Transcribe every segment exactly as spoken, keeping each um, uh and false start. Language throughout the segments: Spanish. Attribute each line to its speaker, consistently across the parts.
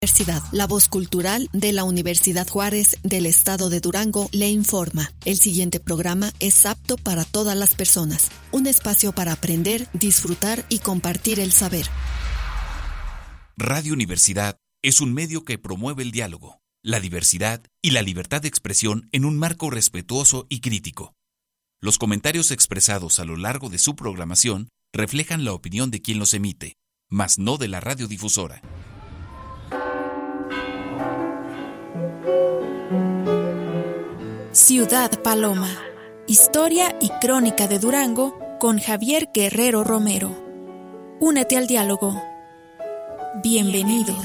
Speaker 1: Universidad. La voz cultural de la Universidad Juárez del Estado de Durango le informa. El siguiente programa es apto para todas las personas. Un espacio para aprender, disfrutar y compartir el saber.
Speaker 2: Radio Universidad es un medio que promueve el diálogo, la diversidad y la libertad de expresión en un marco respetuoso y crítico. Los comentarios expresados a lo largo de su programación reflejan la opinión de quien los emite, mas no de la radiodifusora.
Speaker 3: Ciudad Paloma. Historia y crónica de Durango con Javier Guerrero Romero. Únete al diálogo. Bienvenidos.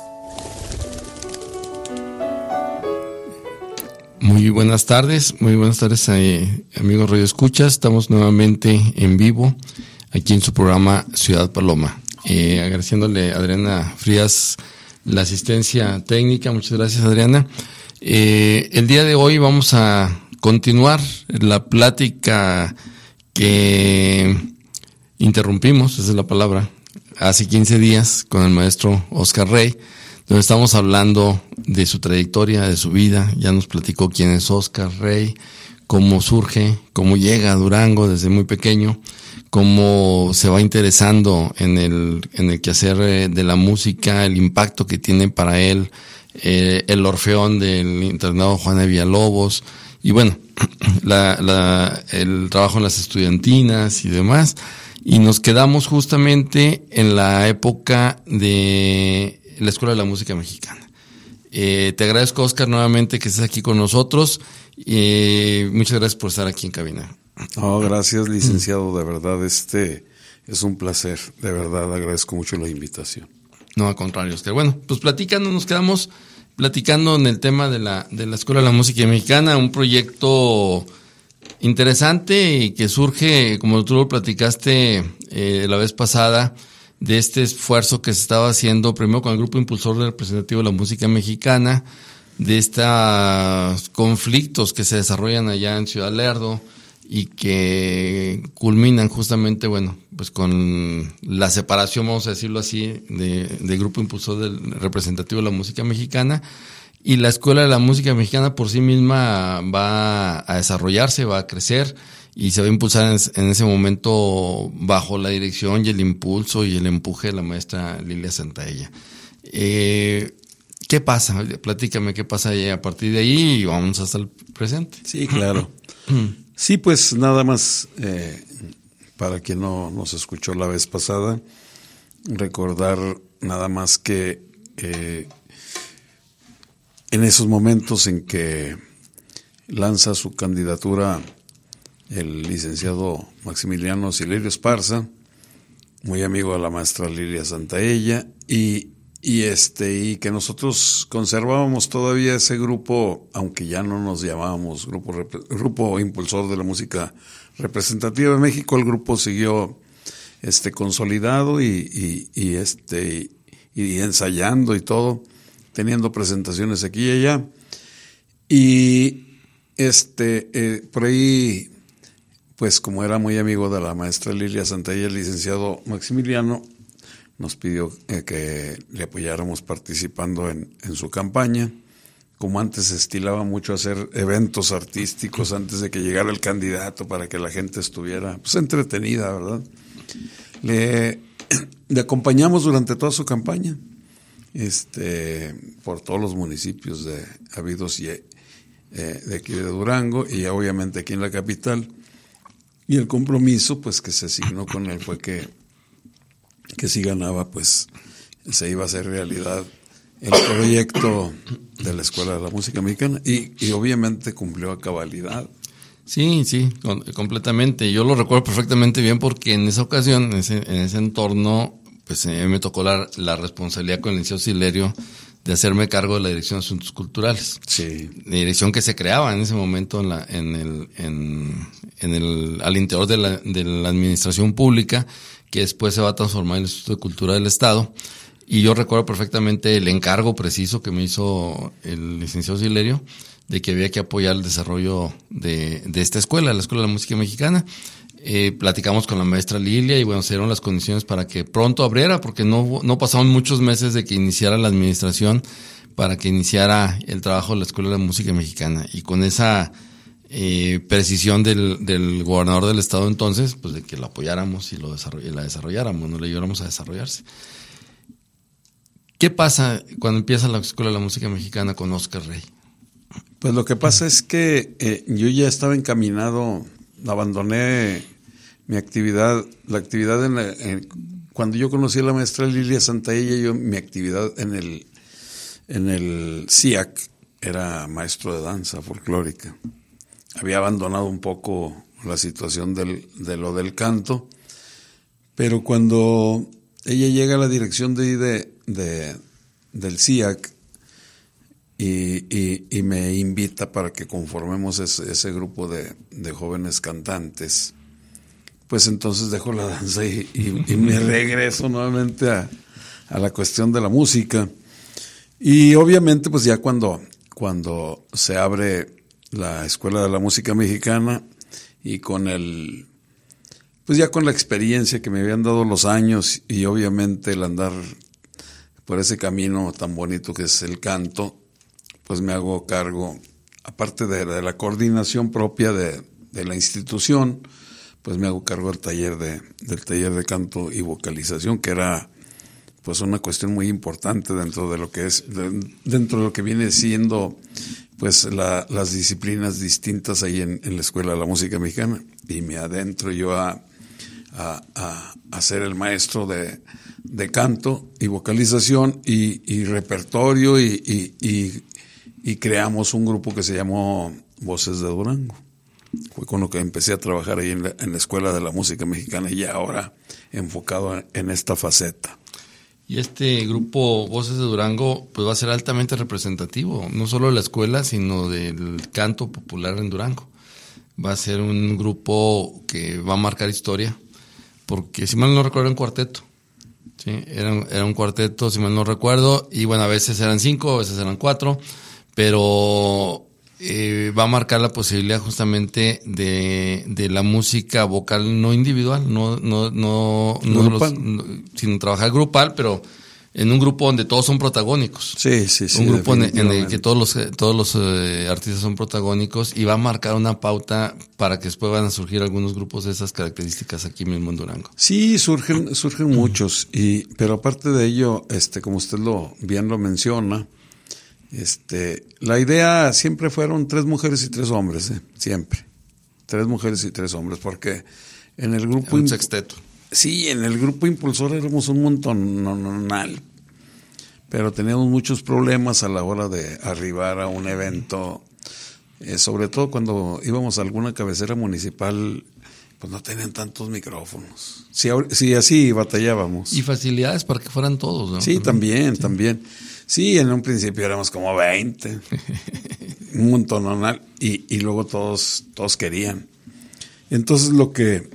Speaker 4: Muy buenas tardes, muy buenas tardes eh, amigos Radio Escuchas. Estamos nuevamente en vivo aquí en su programa Ciudad Paloma. Eh, agradeciéndole a Adriana Frías la asistencia técnica. Muchas gracias, Adriana. Eh, el día de hoy vamos a continuar la plática que interrumpimos, esa es la palabra, hace quince días con el maestro Oscar Rey, donde estamos hablando de su trayectoria, de su vida. Ya nos platicó quién es Oscar Rey, cómo surge, cómo llega a Durango desde muy pequeño, cómo se va interesando en el, en el quehacer de la música, el impacto que tiene para él eh, el Orfeón del internado Juana de Villalobos, y bueno, la, la, el trabajo en las estudiantinas y demás. Y nos quedamos justamente en la época de la Escuela de la Música Mexicana. Eh, te agradezco, Oscar, nuevamente que estés aquí con nosotros. Eh, muchas gracias por estar aquí en cabina.
Speaker 5: Oh, gracias, licenciado. De verdad, este es un placer. De verdad, agradezco mucho la invitación.
Speaker 4: No, al contrario, Oscar. Bueno, pues platicando, nos quedamos platicando en el tema de la, de la Escuela de la Música Mexicana, un proyecto interesante y que surge, como tú lo platicaste eh, la vez pasada, de este esfuerzo que se estaba haciendo primero con el Grupo Impulsor Representativo de la Música Mexicana, de estos conflictos que se desarrollan allá en Ciudad Lerdo y que culminan justamente, bueno, pues con la separación, vamos a decirlo así, de, de Grupo Impulsor del Representativo de la Música Mexicana. Y la Escuela de la Música Mexicana por sí misma va a desarrollarse, va a crecer y se va a impulsar en, en ese momento bajo la dirección y el impulso y el empuje de la maestra Lilia Santaella. Eh, ¿Qué pasa? Platícame qué pasa a partir de ahí y vamos hasta el presente.
Speaker 5: Sí, claro. Sí, pues nada más, eh, para quien no nos escuchó la vez pasada, recordar nada más que eh, en esos momentos en que lanza su candidatura el licenciado Maximiliano Silerio Esparza, muy amigo de la maestra Lilia Santaella, y, y este y que nosotros conservábamos todavía ese grupo, aunque ya no nos llamábamos Grupo, grupo Impulsor de la Música Representativa de México. El grupo siguió este consolidado y, y, y este y, y ensayando y todo, teniendo presentaciones aquí y allá. Y este eh, por ahí, pues como era muy amigo de la maestra Lilia Santaella, el licenciado Maximiliano nos pidió eh, que le apoyáramos participando en, en su campaña. Como antes se estilaba mucho hacer eventos artísticos antes de que llegara el candidato para que la gente estuviera pues entretenida, ¿verdad? Le, le acompañamos durante toda su campaña, este, por todos los municipios de habidos y eh, de aquí de Durango y obviamente aquí en la capital. Y el compromiso pues que se asignó con él fue que, que si ganaba pues se iba a hacer realidad el proyecto de la Escuela de la Música Mexicana y, y obviamente cumplió a cabalidad.
Speaker 4: Sí, sí, con, completamente. Yo lo recuerdo perfectamente bien porque en esa ocasión, en ese, en ese entorno, pues eh, me tocó la, la responsabilidad con el licenciado Silerio de hacerme cargo de la Dirección de Asuntos Culturales. Sí. La dirección que se creaba en ese momento en la, en el, en, en el, al interior de la, de la administración pública, que después se va a transformar en el Instituto de Cultura del Estado. Y yo recuerdo perfectamente el encargo preciso que me hizo el licenciado Silerio de que había que apoyar el desarrollo de, de esta escuela, la Escuela de la Música Mexicana. Eh, platicamos con la maestra Lilia y bueno, se dieron las condiciones para que pronto abriera, porque no, no pasaron muchos meses de que iniciara la administración para que iniciara el trabajo de la Escuela de Música Mexicana. Y con esa eh, precisión del, del gobernador del estado entonces, pues de que la apoyáramos y, lo desarroll- y la desarrolláramos, no le ayudáramos a desarrollarse. ¿Qué pasa cuando empieza la Escuela de la Música Mexicana con Óscar Rey?
Speaker 5: Pues lo que pasa es que eh, yo ya estaba encaminado, abandoné mi actividad, la actividad en, la, en cuando yo conocí a la maestra Lilia Santaella, yo mi actividad en el en el C I A C era maestro de danza folclórica. Había abandonado un poco la situación del, de lo del canto, pero cuando ella llega a la dirección de, de, de del C I A C y, y, y me invita para que conformemos ese, ese grupo de, de jóvenes cantantes, pues entonces dejo la danza y, y, y me regreso nuevamente a, a la cuestión de la música. Y obviamente pues ya cuando, cuando se abre la Escuela de la Música Mexicana y con el, pues ya con la experiencia que me habían dado los años y obviamente el andar por ese camino tan bonito que es el canto, pues me hago cargo, aparte de, de la coordinación propia de, de la institución, pues me hago cargo del taller de, del taller de canto y vocalización, que era pues una cuestión muy importante dentro de lo que es, de, dentro de lo que viene siendo pues la, las disciplinas distintas ahí en, en la Escuela de la Música Mexicana. Y me adentro yo a, a, a, a ser el maestro de, de canto y vocalización y, y repertorio y, y, y, y creamos un grupo que se llamó Voces de Durango. Fue con lo que empecé a trabajar ahí en la, en la Escuela de la Música Mexicana y ahora enfocado en, en esta faceta.
Speaker 4: Y este grupo Voces de Durango pues va a ser altamente representativo, no solo de la escuela, sino del canto popular en Durango. Va a ser un grupo que va a marcar historia, porque si mal no recuerdo era un cuarteto. Sí, era, era un cuarteto, si mal no recuerdo, y bueno, a veces eran cinco, a veces eran cuatro, pero eh, va a marcar la posibilidad justamente de, de la música vocal no individual, no, no, no, no, los, no sino trabajar grupal, pero en un grupo donde todos son protagónicos.
Speaker 5: Sí, sí, sí.
Speaker 4: Un grupo en, en el que todos los, todos los eh, artistas son protagónicos y va a marcar una pauta para que después van a surgir algunos grupos de esas características aquí mismo en Durango.
Speaker 5: Sí, surgen, surgen muchos, y, pero aparte de ello, este, como usted lo bien lo menciona, este, la idea siempre fueron tres mujeres y tres hombres, ¿eh? Siempre. Tres mujeres y tres hombres, porque en el grupo...
Speaker 4: Un sexteto.
Speaker 5: Sí, en el grupo impulsor éramos un montonal, pero teníamos muchos problemas a la hora de arribar a un evento, eh, sobre todo cuando íbamos a alguna cabecera municipal, pues no tenían tantos micrófonos. Sí, sí, así batallábamos.
Speaker 4: Y facilidades para que fueran todos, ¿no?
Speaker 5: Sí, también, sí. también. Sí, en un principio éramos como veinte, un montonal, y, y luego todos, todos querían. Entonces lo que...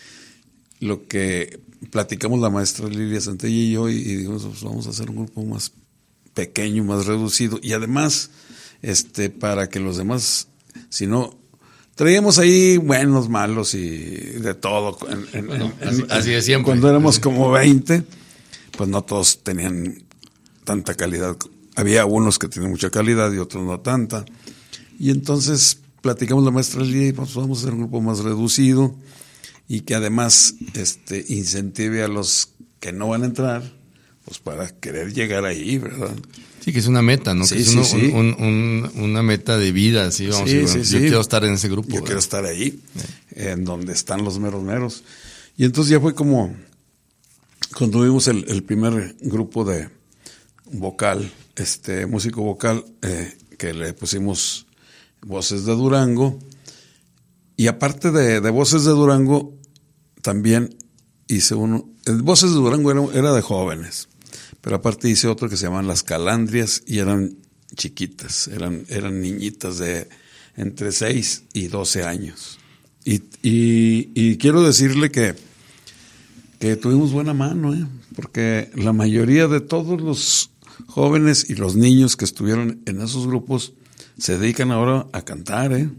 Speaker 5: Lo que platicamos la maestra Lilia Santaella y yo, y, y dijimos, pues vamos a hacer un grupo más pequeño, más reducido, y además, este, para que los demás, si no, traíamos ahí buenos, malos y de todo. En, en,
Speaker 4: bueno,
Speaker 5: en,
Speaker 4: así, así de siempre.
Speaker 5: Cuando éramos como veinte, pues no todos tenían tanta calidad. Había unos que tenían mucha calidad y otros no tanta. Y entonces platicamos la maestra Lilia y pues vamos a hacer un grupo más reducido, y que además este, incentive a los que no van a entrar, pues para querer llegar ahí, ¿verdad?
Speaker 4: Sí, que es una meta, ¿no?
Speaker 5: Sí,
Speaker 4: que es
Speaker 5: sí,
Speaker 4: uno,
Speaker 5: sí.
Speaker 4: Un, un, una meta de vida, ¿sí? Vamos
Speaker 5: sí,
Speaker 4: a decir,
Speaker 5: sí,
Speaker 4: bueno,
Speaker 5: sí.
Speaker 4: Yo quiero estar en ese grupo.
Speaker 5: Yo
Speaker 4: ¿verdad?
Speaker 5: quiero estar ahí,
Speaker 4: sí.
Speaker 5: En donde están los meros meros. Y entonces ya fue como, cuando tuvimos el, el primer grupo de vocal, este músico vocal, eh, que le pusimos Voces de Durango, y aparte de, de Voces de Durango, también hice uno, Voces de Durango era, era de jóvenes, pero aparte hice otro que se llamaban Las Calandrias y eran chiquitas, eran, eran niñitas de entre seis y doce años. Y, y, y quiero decirle que, que tuvimos buena mano, ¿eh? Porque la mayoría de todos los jóvenes y los niños que estuvieron en esos grupos se dedican ahora a cantar, ¿eh?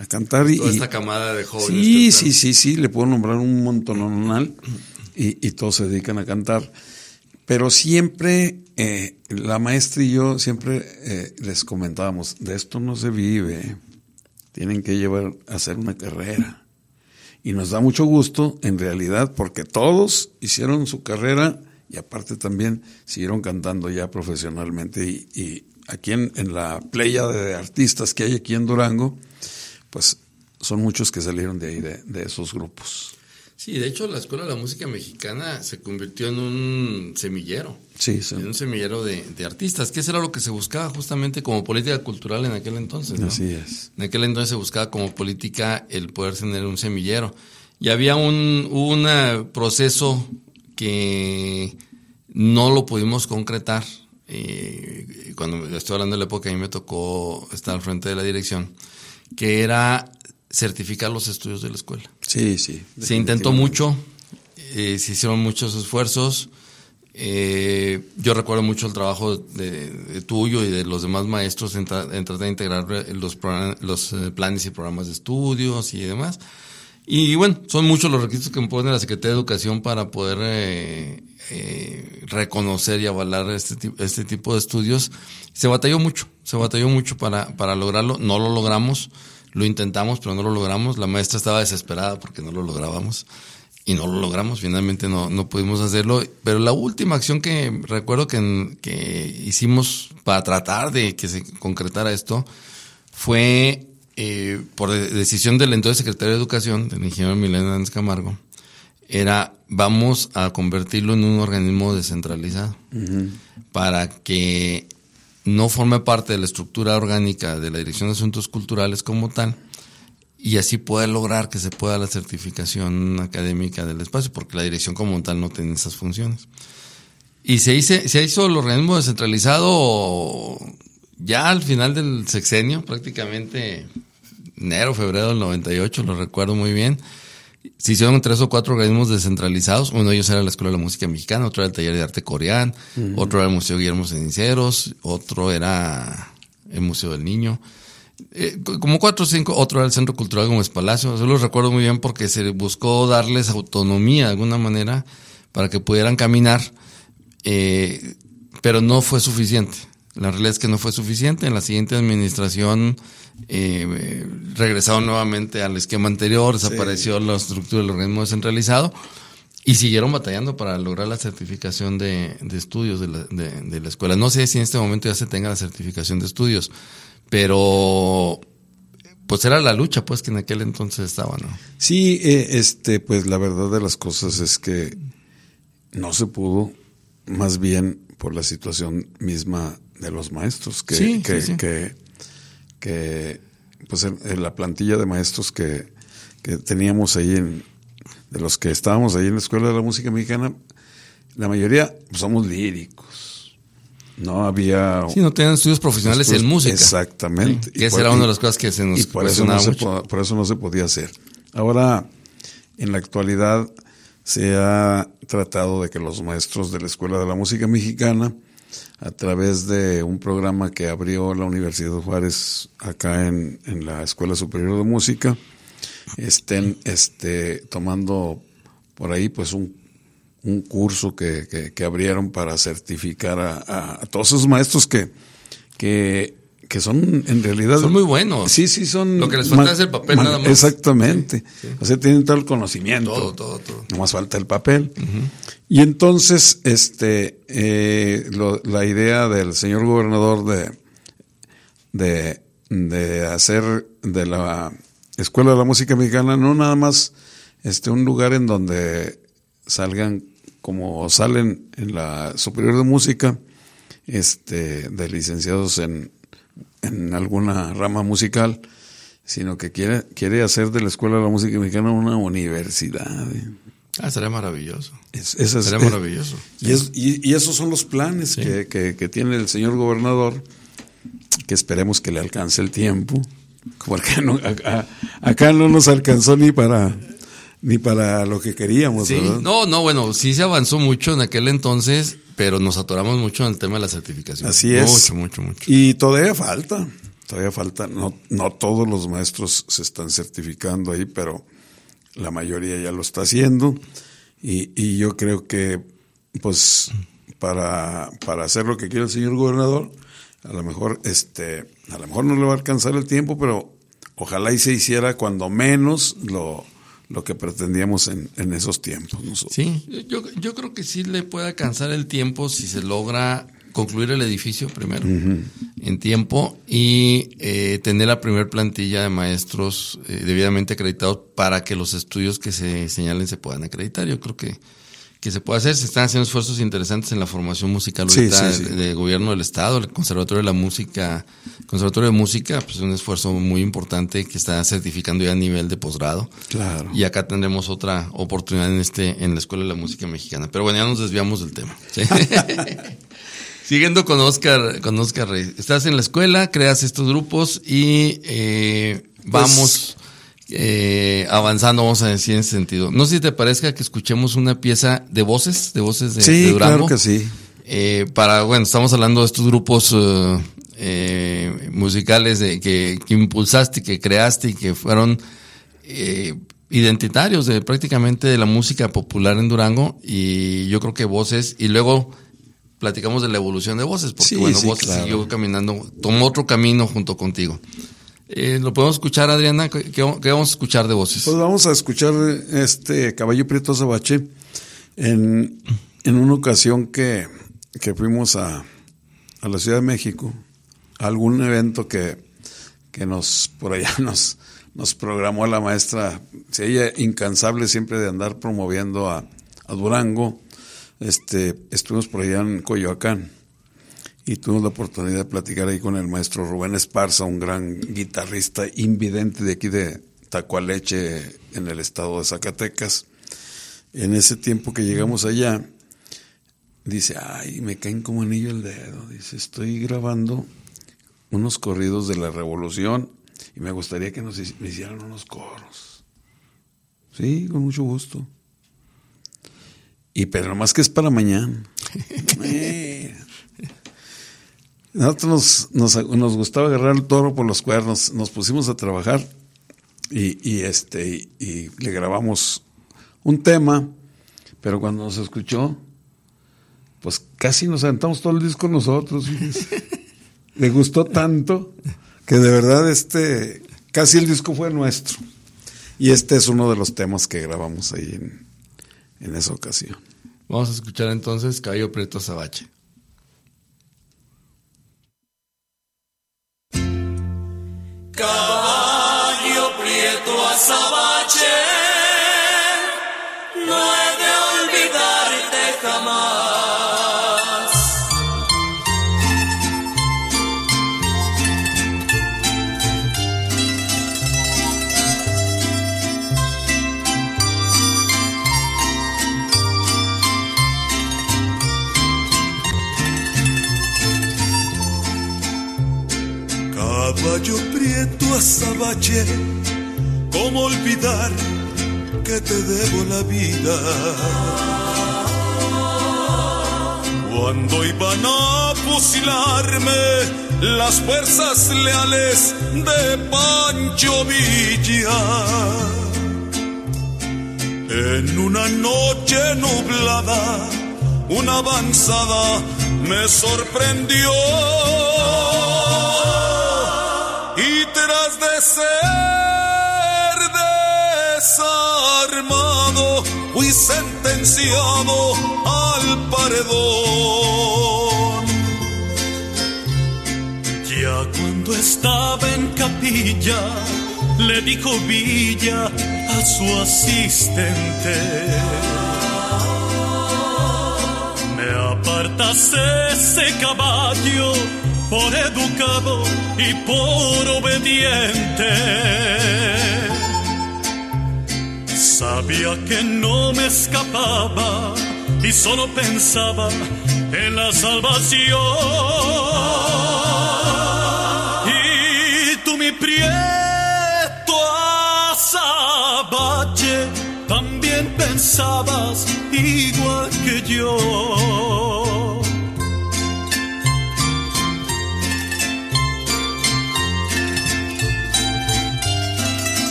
Speaker 5: a cantar. Y,
Speaker 4: toda esta camada de jóvenes.
Speaker 5: Sí, sí, sí, sí, le puedo nombrar un montonal y, y todos se dedican a cantar. Pero siempre, eh, la maestra y yo siempre eh, les comentábamos, de esto no se vive, tienen que llevar a hacer una carrera. Y nos da mucho gusto, en realidad, porque todos hicieron su carrera y aparte también siguieron cantando ya profesionalmente. Y, y aquí en, en la playa de artistas que hay aquí en Durango, pues son muchos que salieron de ahí, de, de esos grupos.
Speaker 4: Sí, de hecho la Escuela de la Música Mexicana se convirtió en un semillero.
Speaker 5: Sí, sí.
Speaker 4: En un semillero de, de artistas, que eso era lo que se buscaba justamente como política cultural en aquel entonces, ¿no?
Speaker 5: Así es.
Speaker 4: En aquel entonces se buscaba como política el poder tener un semillero. Y había un, un proceso que no lo pudimos concretar. Eh, cuando estoy hablando de la época, a mí me tocó estar al frente de la dirección, que era certificar los estudios de la escuela.
Speaker 5: Sí, sí.
Speaker 4: Se intentó mucho, eh, se hicieron muchos esfuerzos. Eh, yo recuerdo mucho el trabajo de, de tuyo y de los demás maestros en, tra- en tratar de integrar los, pro- los eh, planes y programas de estudios y demás. Y bueno, son muchos los requisitos que pone la Secretaría de Educación para poder eh, eh, reconocer y avalar este, este tipo de estudios. Se batalló mucho, se batalló mucho para, para lograrlo. No lo logramos. Lo intentamos, pero no lo logramos. La maestra estaba desesperada porque no lo lográbamos y no lo logramos. Finalmente no, no pudimos hacerlo. Pero la última acción que recuerdo que, que hicimos para tratar de que se concretara esto fue eh, por decisión del entonces secretario de Educación, del ingeniero Milenio Hernández Camargo, era vamos a convertirlo en un organismo descentralizado. Uh-huh. Para que no forme parte de la estructura orgánica de la Dirección de Asuntos Culturales como tal, y así poder lograr que se pueda la certificación académica del espacio, porque la dirección como tal no tiene esas funciones. Y se hizo, se hizo el organismo descentralizado ya al final del sexenio, prácticamente enero, febrero del noventa y ocho, lo recuerdo muy bien. Se hicieron tres o cuatro organismos descentralizados. Uno de ellos era la Escuela de la Música Mexicana, otro era el Taller de Arte Coreán, uh-huh. otro era el Museo Guillermo Ceniceros, otro era el Museo del Niño. Eh, como cuatro o cinco, otro era el Centro Cultural Gómez Palacio. Yo los recuerdo muy bien porque se buscó darles autonomía de alguna manera para que pudieran caminar, eh, pero no fue suficiente. La realidad es que no fue suficiente. En la siguiente administración eh, regresaron nuevamente al esquema anterior, desapareció sí. la estructura del organismo descentralizado y siguieron batallando para lograr la certificación de, de estudios de la, de, de la escuela. No sé si en este momento ya se tenga la certificación de estudios, pero pues era la lucha pues que en aquel entonces estaba, ¿no?
Speaker 5: Sí, eh, este, pues la verdad de las cosas es que no se pudo, más bien por la situación misma de los maestros, que,
Speaker 4: sí,
Speaker 5: que,
Speaker 4: sí, sí.
Speaker 5: que, que pues en, en la plantilla de maestros que, que teníamos ahí, en, de los que estábamos ahí en la Escuela de la Música Mexicana, la mayoría pues, somos líricos. No había...
Speaker 4: Sí, no tenían estudios profesionales estudios, en música.
Speaker 5: Exactamente.
Speaker 4: Sí, que esa era una de las cosas que se nos
Speaker 5: y por eso, no se, por eso no se podía hacer. Ahora, en la actualidad, se ha tratado de que los maestros de la Escuela de la Música Mexicana, a través de un programa que abrió la Universidad de Juárez acá en, en la Escuela Superior de Música, estén este, tomando por ahí pues un, un curso que, que, que abrieron para certificar a, a, a todos esos maestros que, que, que son en realidad...
Speaker 4: Son muy buenos.
Speaker 5: Sí, sí, son...
Speaker 4: Lo que les falta ma, es el papel ma, nada más.
Speaker 5: Exactamente. Sí, sí. O sea, tienen todo el conocimiento.
Speaker 4: Todo, todo, todo.
Speaker 5: No más falta el papel.
Speaker 4: Uh-huh.
Speaker 5: Y entonces, este, eh, lo, la idea del señor gobernador de, de, de hacer de la Escuela de la Música Mexicana no nada más este, un lugar en donde salgan como salen en la Superior de Música, este, de licenciados en, en alguna rama musical, sino que quiere, quiere hacer de la Escuela de la Música Mexicana una universidad. ¿eh?
Speaker 4: Ah, sería maravilloso.
Speaker 5: Es, es,
Speaker 4: sería
Speaker 5: es,
Speaker 4: maravilloso.
Speaker 5: Y, es, y, y esos son los planes sí. que, que, que tiene el señor gobernador, que esperemos que le alcance el tiempo, porque no, acá, acá no nos alcanzó ni para ni para lo que queríamos.
Speaker 4: Sí,
Speaker 5: ¿verdad?
Speaker 4: no, no, bueno, sí se avanzó mucho en aquel entonces, pero nos atoramos mucho en el tema de la certificación.
Speaker 5: Así es.
Speaker 4: Mucho, mucho, mucho.
Speaker 5: Y todavía falta. todavía falta, no, no todos los maestros se están certificando ahí, pero la mayoría ya lo está haciendo, y, y yo creo que pues para, para hacer lo que quiere el señor gobernador, a lo mejor este, a lo mejor no le va a alcanzar el tiempo, pero ojalá y se hiciera cuando menos lo, lo que pretendíamos en, en esos tiempos nosotros.
Speaker 4: Sí, yo, yo creo que sí le puede alcanzar el tiempo si se logra concluir el edificio primero, uh-huh, en tiempo, y eh, tener la primer plantilla de maestros eh, debidamente acreditados para que los estudios que se señalen se puedan acreditar. Yo creo que, que se puede hacer. Se están haciendo esfuerzos interesantes en la formación musical ahorita, sí, sí, sí. de, de gobierno del estado. El Conservatorio de la Música, Conservatorio de Música, pues es un esfuerzo muy importante que está certificando ya a nivel de posgrado. Claro. Y acá tendremos otra oportunidad en este, en la Escuela de la Música Mexicana. Pero bueno, ya nos desviamos del tema. ¿Sí? Siguiendo con Oscar, con Oscar Reyes. Estás en la escuela, creas estos grupos y eh, vamos pues, eh, avanzando, vamos a decir, en ese sentido. No sé si te parezca que escuchemos una pieza de voces, de voces de,
Speaker 5: sí,
Speaker 4: de Durango.
Speaker 5: Claro que sí.
Speaker 4: Eh, para, bueno, estamos hablando de estos grupos uh, eh, musicales de, que, que impulsaste, que creaste y que fueron eh, identitarios de prácticamente de la música popular en Durango, y yo creo que voces, y luego platicamos de la evolución de voces, porque sí, bueno, sí, voces claro. siguió caminando, tomó otro camino junto contigo. Eh, ¿Lo podemos escuchar, Adriana? ¿Qué, ¿Qué vamos a escuchar de voces?
Speaker 5: Pues vamos a escuchar este Caballo Prieto Azabache en, en una ocasión que, que fuimos a, a la Ciudad de México, a algún evento que, que nos, por allá nos, nos programó la maestra, sí, ella incansable siempre de andar promoviendo a, a Durango. Este, estuvimos por allá en Coyoacán y tuvimos la oportunidad de platicar ahí con el maestro Rubén Esparza, un gran guitarrista invidente de aquí de Tacualeche, en el estado de Zacatecas. En ese tiempo que llegamos allá, dice, ay, me caen como anillo el dedo, dice, estoy grabando unos corridos de la Revolución y me gustaría que nos me hicieran unos coros. Sí, con mucho gusto. Y pero nomás que es para mañana. eh. Nosotros nos, nos, nos gustaba agarrar el toro por los cuernos, nos pusimos a trabajar y, y este y, y le grabamos un tema, pero cuando nos escuchó, pues casi nos aventamos todo el disco nosotros. Le gustó tanto que de verdad este casi el disco fue nuestro. Y este es uno de los temas que grabamos ahí en en esa ocasión.
Speaker 4: Vamos a escuchar entonces Caballo Prieto Azabache.
Speaker 6: Caballo Prieto Azabache, no he de olvidarte jamás.
Speaker 7: Caballo Prieto Azabache, ¿cómo olvidar que te debo la vida? Cuando iban a fusilarme las fuerzas leales de Pancho Villa, en una noche nublada, una avanzada me sorprendió. Y tras de ser desarmado, fui sentenciado al paredón. Ya cuando estaba en capilla, le dijo Villa a su asistente: me apartas ese caballo por educado y por obediente. Sabía que no me escapaba y solo pensaba en la salvación. Y tú, mi Prieto Azabache, también pensabas igual que yo.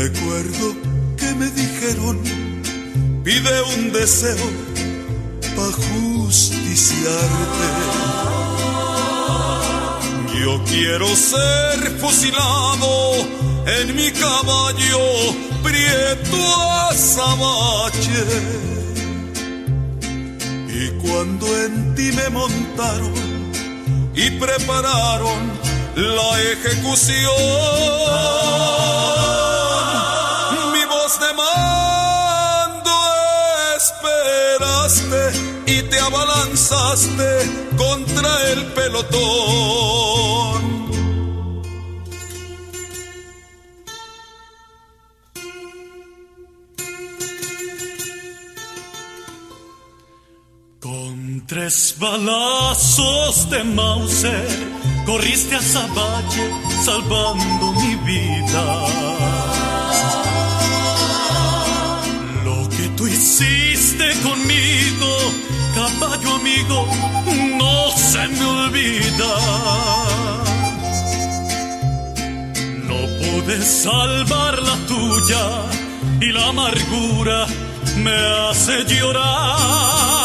Speaker 7: Recuerdo que me dijeron, pide un deseo pa' justiciarte. Yo quiero ser fusilado en mi caballo prieto azabache. Y cuando en ti me montaron y prepararon la ejecución, mi voz de mando esperaste y te abalanzaste contra el pelotón. Con tres balazos de Mauser corriste a Azabache salvando mi vida. Lo que tú hiciste conmigo, caballo amigo, no se me olvida. No pude salvar la tuya y la amargura me hace llorar.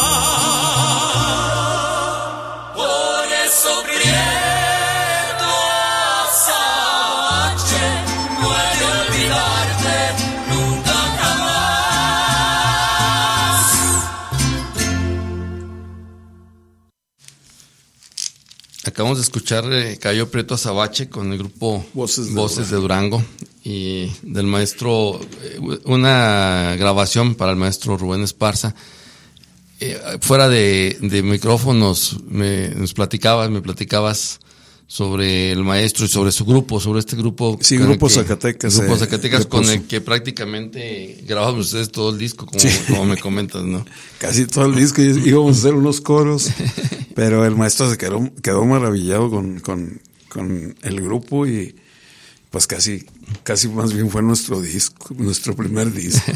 Speaker 7: Por eso prieto azabache, no he de olvidarte nunca jamás.
Speaker 4: Acabamos de escuchar eh, Caballo Prieto Azabache con el grupo Voces de, Voces de Durango y del maestro, eh, una grabación para el maestro Rubén Esparza. Eh, fuera de, de micrófonos me, nos platicabas, me platicabas sobre el maestro y sobre su grupo, sobre este grupo.
Speaker 5: Sí, Grupo Zacatecas.
Speaker 4: Grupo
Speaker 5: eh,
Speaker 4: Zacatecas con el que prácticamente grababan ustedes todo el disco, como, sí. como me comentas, ¿no?
Speaker 5: Casi todo el disco, íbamos a hacer unos coros, pero el maestro se quedó, quedó maravillado con, con, con el grupo y pues casi, casi más bien fue nuestro disco, nuestro primer disco.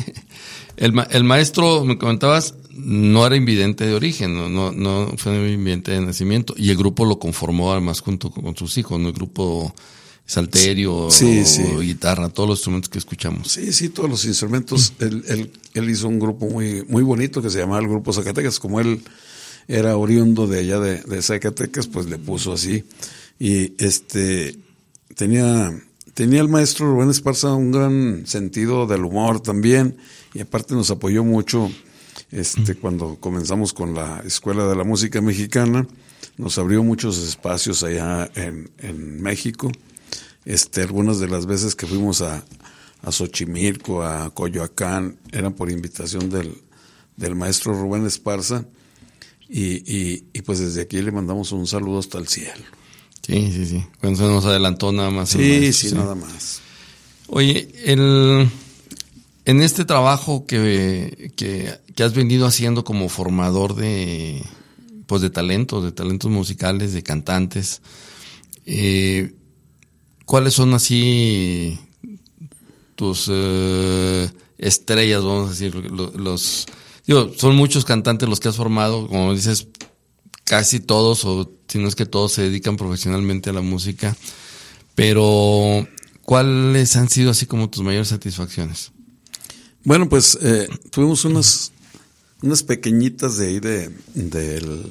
Speaker 4: El, ma- el maestro, me comentabas, no era invidente de origen, no, no, no fue invidente de nacimiento, y el grupo lo conformó además junto con, con sus hijos, ¿no? El grupo salterio,
Speaker 5: sí,
Speaker 4: o,
Speaker 5: sí.
Speaker 4: guitarra, todos los instrumentos que escuchamos.
Speaker 5: Sí, sí, todos los instrumentos. él, él, él hizo un grupo muy, muy bonito que se llamaba el Grupo Zacatecas. Como él era oriundo de allá de, de Zacatecas, pues le puso así. Y este tenía, tenía el maestro Rubén Esparza un gran sentido del humor también, y aparte nos apoyó mucho. Este, cuando comenzamos con la Escuela de la Música Mexicana, nos abrió muchos espacios allá en, en México. Este, algunas de las veces que fuimos a, a Xochimilco, a Coyoacán, eran por invitación del, del maestro Rubén Esparza, y, y, y pues desde aquí le mandamos un saludo hasta el cielo.
Speaker 4: Sí, sí, sí. Bueno, se nos adelantó nada más.
Speaker 5: Sí,
Speaker 4: maestro,
Speaker 5: sí, sí, nada más.
Speaker 4: Oye, el... En este trabajo que, que, que has venido haciendo como formador de, pues de talentos, de talentos musicales, de cantantes, eh, ¿cuáles son así tus eh, estrellas, vamos a decir? Los, los, digo, son muchos cantantes los que has formado, como dices, casi todos, o si no es que todos se dedican profesionalmente a la música, pero ¿cuáles han sido así como tus mayores satisfacciones?
Speaker 5: Bueno, pues eh, tuvimos unas unas pequeñitas de ahí de del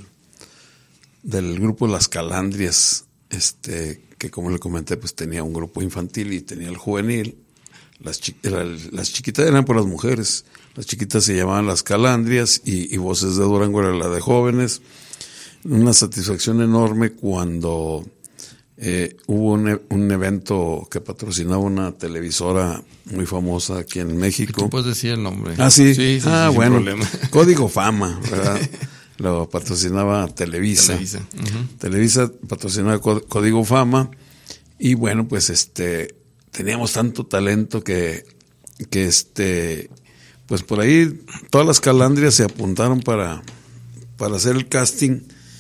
Speaker 5: del grupo Las Calandrias, este que como le comenté, pues tenía un grupo infantil y tenía el juvenil. Las chi- era el, las chiquitas eran por las mujeres, las chiquitas se llamaban Las Calandrias y, y Voces de Durango era la de jóvenes. Una satisfacción enorme cuando Eh, hubo un, un evento que patrocinaba una televisora muy famosa aquí en México.
Speaker 4: ¿Tú puedes decir el nombre?
Speaker 5: Ah, sí.
Speaker 4: Sí, sí,
Speaker 5: ah,
Speaker 4: sí,
Speaker 5: bueno.
Speaker 4: sin problema.
Speaker 5: Código Fama, ¿verdad? Lo patrocinaba Televisa.
Speaker 4: Televisa. Uh-huh.
Speaker 5: Televisa patrocinaba Código Fama. Y bueno, pues este, teníamos tanto talento que, que este, pues por ahí todas las calandrias se apuntaron para, para hacer el casting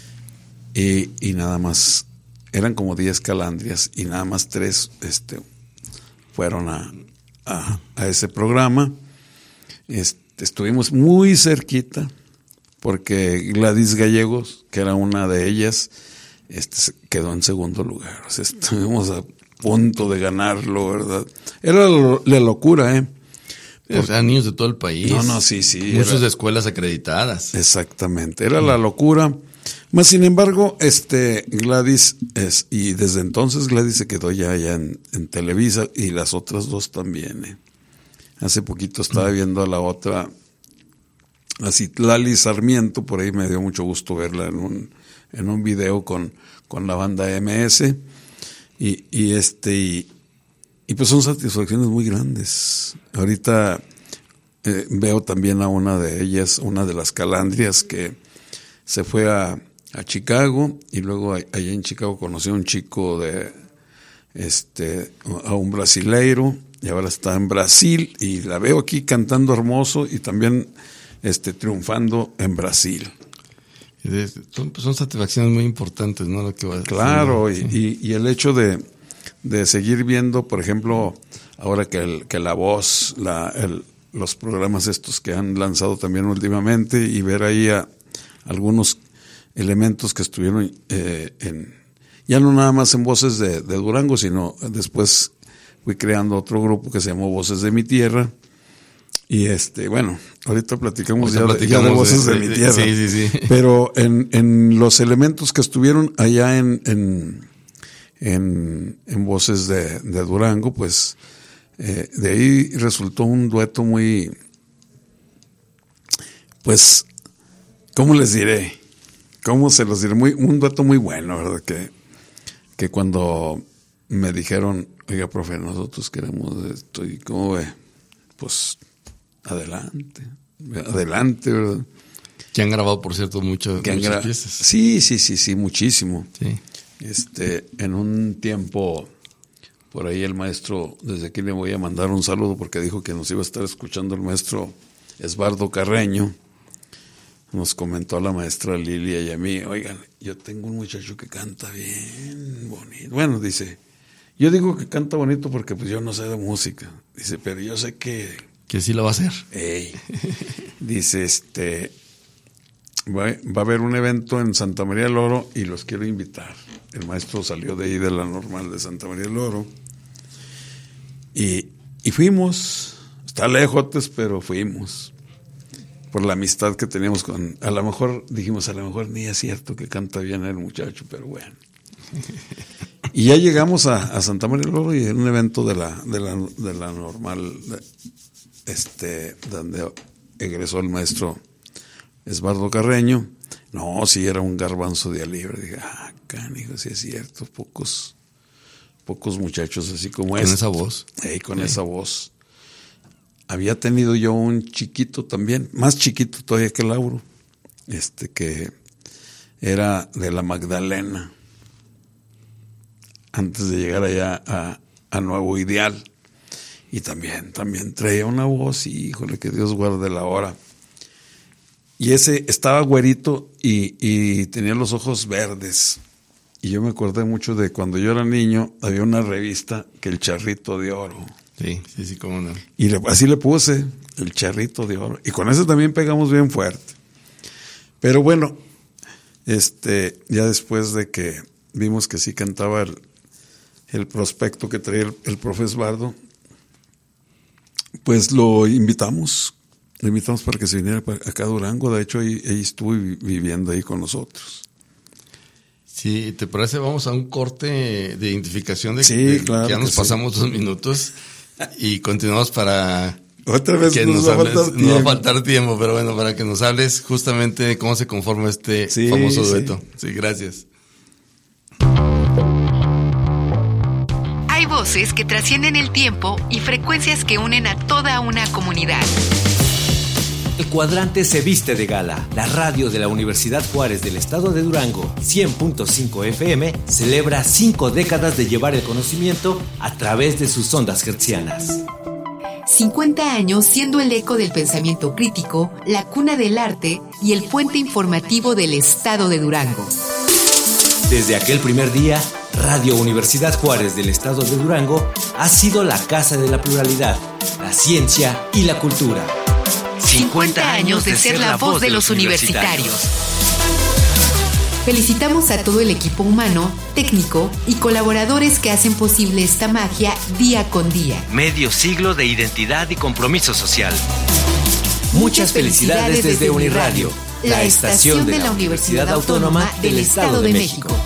Speaker 5: y, y nada más. Eran como diez calandrias y nada más tres este, fueron a, a, a ese programa. Este, estuvimos muy cerquita porque Gladys Gallegos, que era una de ellas, este, quedó en segundo lugar. O sea, estuvimos a, punto de ganarlo, ¿verdad? Era lo, la locura, ¿eh?
Speaker 4: O sea, niños de todo el país.
Speaker 5: No, no, sí, sí.
Speaker 4: Muchos
Speaker 5: era,
Speaker 4: de escuelas acreditadas.
Speaker 5: Exactamente, era mm. la locura. Más sin embargo, este Gladys, es, y desde entonces Gladys se quedó ya allá en, en Televisa, y las otras dos también, ¿eh? Hace poquito estaba viendo a la otra, a Citlali Sarmiento, por ahí me dio mucho gusto verla en un, en un video con, con la banda M S, y, y este, y, y pues son satisfacciones muy grandes. Ahorita eh, veo también a una de ellas, una de las Calandrias, que se fue a, a Chicago, y luego allá en Chicago conoció a un chico de, este, a un brasileiro, y ahora está en Brasil, y la veo aquí cantando hermoso, y también este, triunfando en Brasil.
Speaker 4: Son, son satisfacciones muy importantes, ¿no? Lo que va a
Speaker 5: claro,
Speaker 4: decir,
Speaker 5: y, sí. y, y el hecho de, de seguir viendo, por ejemplo, ahora que, el, que La Voz, la, el, los programas estos que han lanzado también últimamente, y ver ahí a algunos elementos que estuvieron eh, en, ya no nada más en Voces de, de Durango, sino después fui creando otro grupo que se llamó Voces de mi Tierra, y este, bueno, ahorita platicamos, ahorita ya, platicamos de, ya de Voces de, de, de mi Tierra,
Speaker 4: sí, sí, sí.
Speaker 5: Pero en, en los elementos que estuvieron allá en, en, en, en Voces de, de Durango, pues eh, de ahí resultó un dueto muy, pues, ¿cómo les diré? ¿Cómo se los diré? Muy, un dueto muy bueno, ¿verdad? Que, que cuando me dijeron, oiga, profe, nosotros queremos esto, y ¿cómo ve? Pues, adelante, adelante, ¿verdad?
Speaker 4: Que han grabado, por cierto, mucho, muchas gra- piezas.
Speaker 5: Sí, sí, sí, sí, muchísimo.
Speaker 4: Sí.
Speaker 5: Este, en un tiempo, por ahí el maestro, desde aquí le voy a mandar un saludo, porque dijo que nos iba a estar escuchando el maestro Esbardo Carreño. Nos comentó a la maestra Lilia y a mí, oigan, yo tengo un muchacho que canta bien bonito. Bueno, dice, yo digo que canta bonito porque pues yo no sé de música. Dice, pero yo sé que...
Speaker 4: Que sí lo va a hacer.
Speaker 5: Ey. Dice, este, va, va a haber un evento en Santa María del Oro y los quiero invitar. El maestro salió de ahí de la normal de Santa María del Oro. Y, y fuimos, está lejos, pero fuimos. Por la amistad que teníamos con, a lo mejor dijimos, a lo mejor ni es cierto que canta bien el muchacho, pero bueno. Y ya llegamos a, a Santa María del Oro, y en un evento de la, de la, de la normal, de, este, donde egresó el maestro Esbardo Carreño. No, sí era un garbanzo de libre. Dije, ah, canijo, sí es cierto, pocos, pocos muchachos así como este.
Speaker 4: Con esa voz.
Speaker 5: Eh, con sí. esa voz. Había tenido yo un chiquito también, más chiquito todavía que Lauro, este que era de la Magdalena, antes de llegar allá a, a Nuevo Ideal, y también, también traía una voz, y híjole, que Dios guarde la hora. Y ese estaba güerito y, y tenía los ojos verdes, y yo me acordé mucho de cuando yo era niño, había una revista que El Charrito de Oro.
Speaker 4: Sí, sí, sí, cómo no.
Speaker 5: Y le, así le puse, El Charrito de Oro. Y con eso también pegamos bien fuerte. Pero bueno, este, ya después de que vimos que sí cantaba el, el prospecto que traía el, el profe Esbardo, pues lo invitamos, lo invitamos para que se viniera acá a Durango. De hecho, ahí, ahí estuvo viviendo ahí con nosotros.
Speaker 4: Sí, ¿te parece? Vamos a un corte de identificación de,
Speaker 5: sí,
Speaker 4: de
Speaker 5: claro
Speaker 4: que ya nos
Speaker 5: que
Speaker 4: pasamos
Speaker 5: sí.
Speaker 4: dos minutos y continuamos para...
Speaker 5: Otra vez
Speaker 4: que
Speaker 5: nos,
Speaker 4: nos
Speaker 5: va
Speaker 4: hables,
Speaker 5: a faltar tiempo.
Speaker 4: No va a faltar tiempo, pero bueno, para que nos hables justamente de cómo se conforma este
Speaker 5: sí,
Speaker 4: famoso
Speaker 5: sí.
Speaker 4: dueto. Sí, gracias.
Speaker 8: Hay voces que trascienden el tiempo y frecuencias que unen a toda una comunidad.
Speaker 9: El cuadrante se viste de gala. La radio de la Universidad Juárez del Estado de Durango, cien punto cinco F M, celebra cinco décadas de llevar el conocimiento a través de sus ondas hertzianas.
Speaker 8: cincuenta años siendo el eco del pensamiento crítico, la cuna del arte y el puente informativo del Estado de Durango.
Speaker 9: Desde aquel primer día, Radio Universidad Juárez del Estado de Durango ha sido la casa de la pluralidad, la ciencia y la cultura.
Speaker 8: cincuenta años de ser la voz de los universitarios. Felicitamos a todo el equipo humano, técnico y colaboradores que hacen posible esta magia día con día.
Speaker 9: Medio siglo de identidad y compromiso social. Muchas felicidades desde Uniradio, la estación de la Universidad Autónoma del Estado de México.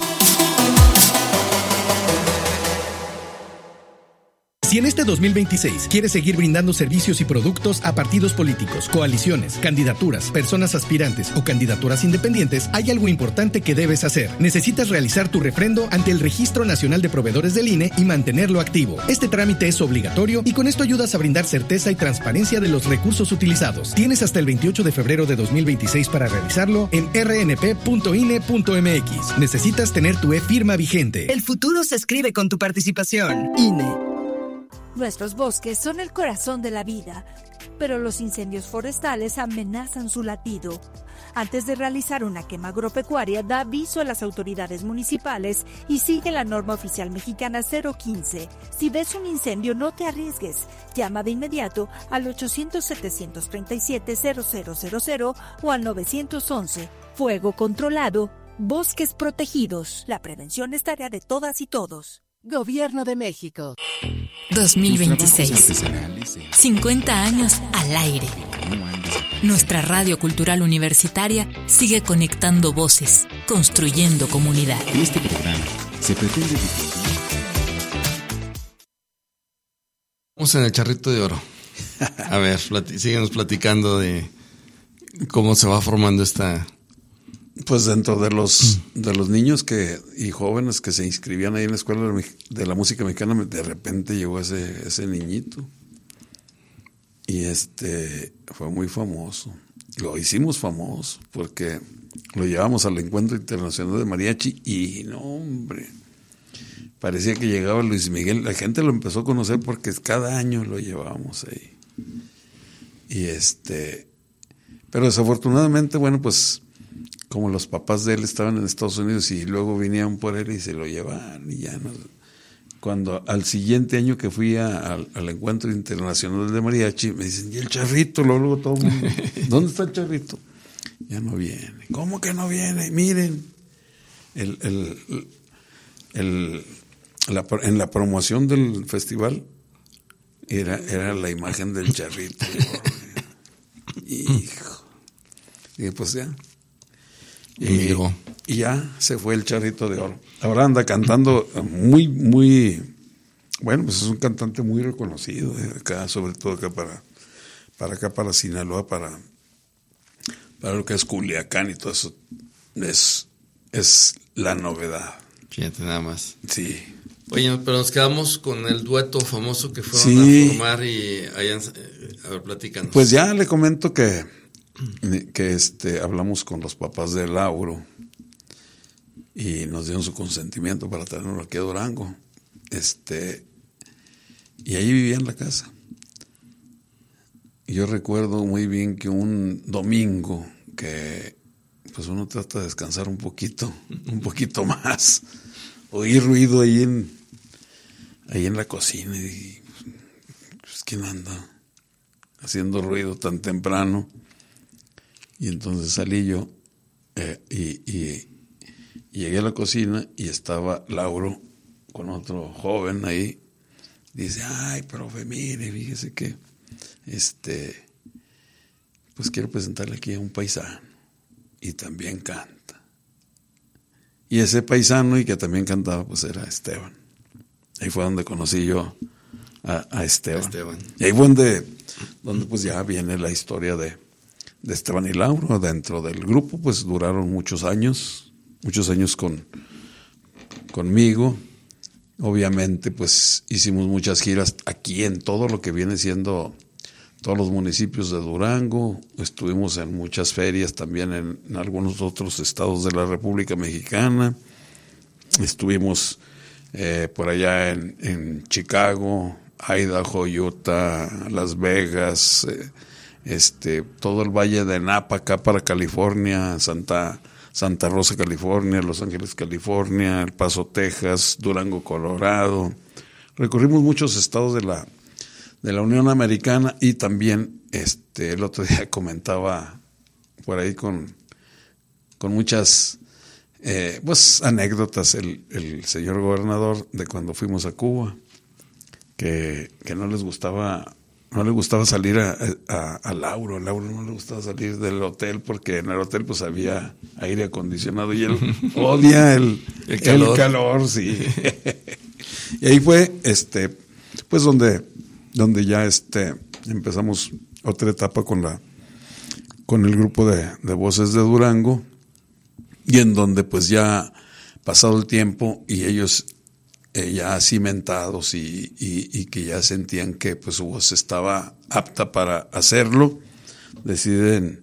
Speaker 10: Si en este dos mil veintiséis quieres seguir brindando servicios y productos a partidos políticos, coaliciones, candidaturas, personas aspirantes o candidaturas independientes, hay algo importante que debes hacer. Necesitas realizar tu refrendo ante el Registro Nacional de Proveedores del I N E y mantenerlo activo. Este trámite es obligatorio y con esto ayudas a brindar certeza y transparencia de los recursos utilizados. Tienes hasta el veintiocho de febrero de dos mil veintiséis para realizarlo en r n p punto i n e punto m x. Necesitas tener tu e-firma vigente.
Speaker 11: El futuro se escribe con tu participación. I N E.
Speaker 12: Nuestros bosques son el corazón de la vida, pero los incendios forestales amenazan su latido. Antes de realizar una quema agropecuaria, da aviso a las autoridades municipales y sigue la norma oficial mexicana cero quince. Si ves un incendio, no te arriesgues. Llama de inmediato al ochocientos, setecientos treinta y siete, cero cero cero cero o al novecientos once. Fuego controlado, bosques protegidos. La prevención es tarea de todas y todos.
Speaker 13: Gobierno de México.
Speaker 14: dos mil veintiséis. cincuenta años al aire. Nuestra radio cultural universitaria sigue conectando voces, construyendo comunidad.
Speaker 15: En este programa se pretende difundir.
Speaker 4: Vamos en el charrito de oro. A ver, plati- síguenos platicando de cómo se va formando esta...
Speaker 5: Pues dentro de los de los niños que y jóvenes que se inscribían ahí en la Escuela de la Música Mexicana, de repente llegó ese ese niñito y este fue muy famoso. Lo hicimos famoso porque lo llevamos al Encuentro Internacional de Mariachi y no, hombre, parecía que llegaba Luis Miguel. La gente lo empezó a conocer porque cada año lo llevábamos ahí. Y este, pero desafortunadamente, bueno, pues como los papás de él estaban en Estados Unidos y luego vinieron por él y se lo llevaban y ya no. Cuando al siguiente año que fui a, al, al Encuentro Internacional de Mariachi, me dicen, ¿y el charrito? Luego, luego todo el mundo, ¿dónde está el charrito? Ya no viene. ¿Cómo que no viene? Miren, el, el, el, la, en la promoción del festival era, era la imagen del charrito. Hijo. Y pues ya. Y, y ya se fue el charrito de oro. Ahora anda cantando muy, muy, bueno, pues es un cantante muy reconocido, eh, acá, sobre todo acá para, para acá para Sinaloa, para, para lo que es Culiacán y todo eso, es, es la novedad.
Speaker 4: Fíjate nada más.
Speaker 5: Sí.
Speaker 4: Oye, pero nos quedamos con el dueto famoso que fueron
Speaker 5: sí.
Speaker 4: a formar y hayan, a ver, platícanos.
Speaker 5: Pues ya le comento que que este hablamos con los papás de Lauro y nos dieron su consentimiento para tenerlo aquí a Durango. Este, y ahí vivía en la casa. Y yo recuerdo muy bien que un domingo que pues uno trata de descansar un poquito, un poquito más, oí ruido ahí en ahí en la cocina y dije, pues ¿quién anda haciendo ruido tan temprano? Y entonces salí yo eh, y, y, y llegué a la cocina y estaba Lauro con otro joven ahí. Dice, ay, profe, mire, fíjese que este, pues quiero presentarle aquí a un paisano y también canta. Y ese paisano y que también cantaba, pues era Esteban. Ahí fue donde conocí yo a, a Esteban. Esteban. Y ahí fue donde, donde pues ya viene la historia de de Esteban y Lauro dentro del grupo. Pues duraron muchos años, muchos años con conmigo. Obviamente pues hicimos muchas giras aquí en todo lo que viene siendo todos los municipios de Durango. Estuvimos en muchas ferias también en, en algunos otros estados de la República Mexicana. Estuvimos eh, por allá en, en Chicago, Idaho, Utah, Las Vegas, eh, este, todo el valle de Napa, acá para California, Santa, Santa Rosa, California, Los Ángeles, California, El Paso, Texas, Durango, Colorado. Recorrimos muchos estados de la, de la Unión Americana y también este, el otro día comentaba por ahí con, con muchas eh, pues anécdotas, el, el señor gobernador de cuando fuimos a Cuba, que, que no les gustaba, no le gustaba salir a, a, a Lauro, a Lauro no le gustaba salir del hotel porque en el hotel pues había aire acondicionado y él odia el,
Speaker 4: el calor,
Speaker 5: el calor sí. Y ahí fue, este, pues donde, donde ya este, empezamos otra etapa con la, con el grupo de, de Voces de Durango, y en donde pues ya pasado el tiempo y ellos eh, ya cimentados y, y, y que ya sentían que pues su voz estaba apta para hacerlo, deciden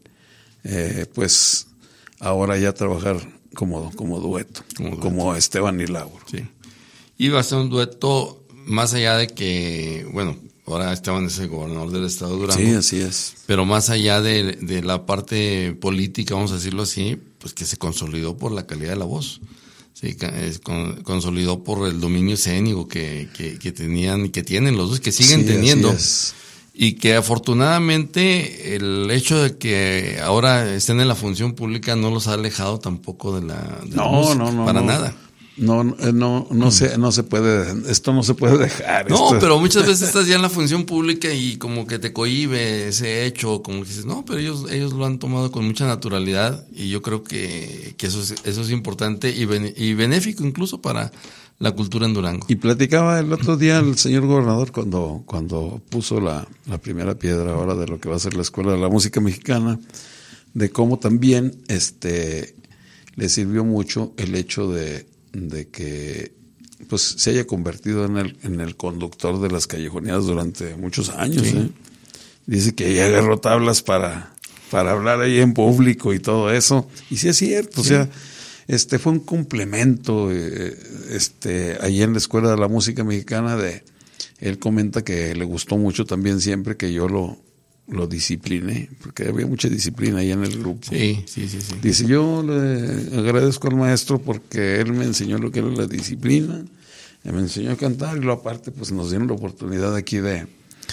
Speaker 5: eh, pues ahora ya trabajar como, como dueto, como, dueto. como Esteban y Lauro.
Speaker 4: Sí. Iba a ser un dueto más allá de que, bueno, ahora Esteban es el gobernador del estado de Durango.
Speaker 5: Sí, así es.
Speaker 4: Pero más allá de, de la parte política, vamos a decirlo así, pues que se consolidó por la calidad de la voz. Sí, con, consolidó por el dominio escénico que, que, que tenían y que tienen los dos, que siguen
Speaker 5: sí,
Speaker 4: teniendo.
Speaker 5: Así es.
Speaker 4: Y que afortunadamente el hecho de que ahora estén en la función pública no los ha alejado tampoco de la, de
Speaker 5: no,
Speaker 4: la música,
Speaker 5: no, no,
Speaker 4: para
Speaker 5: no.
Speaker 4: nada.
Speaker 5: No, no, no se, no se puede, esto no se puede dejar.
Speaker 4: No,
Speaker 5: esto.
Speaker 4: pero muchas veces estás ya en la función pública y como que te cohíbe ese hecho, como que dices, no, pero ellos, ellos lo han tomado con mucha naturalidad y yo creo que, que eso es, eso es importante y, ben, y benéfico incluso para la cultura en Durango.
Speaker 5: Y platicaba el otro día el señor gobernador cuando, cuando puso la, la primera piedra ahora de lo que va a ser la Escuela de la Música Mexicana, de cómo también este le sirvió mucho el hecho de de que pues se haya convertido en el en el conductor de las callejoneadas durante muchos años. Sí. ¿eh? Dice que ya agarró tablas para, para hablar ahí en público y todo eso. Y sí es cierto, sí. O sea, este fue un complemento eh, este ahí en la Escuela de la Música Mexicana. De él comenta que le gustó mucho también siempre que yo lo lo discipliné, porque había mucha disciplina ahí en el grupo.
Speaker 4: Sí, sí, sí, sí.
Speaker 5: Dice, yo le agradezco al maestro porque él me enseñó lo que era la disciplina, me enseñó a cantar y lo aparte pues nos dieron la oportunidad aquí de,